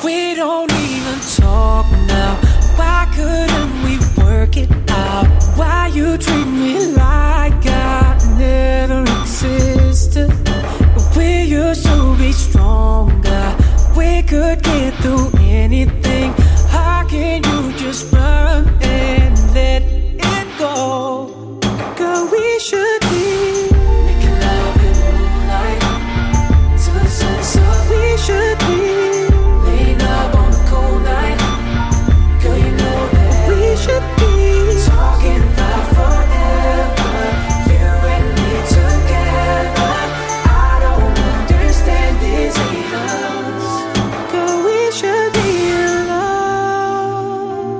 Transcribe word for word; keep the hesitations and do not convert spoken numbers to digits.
We don't even talk now. Why couldn't we work it out? Why you treat me like I never existed? We used to be stronger. We could get through anything.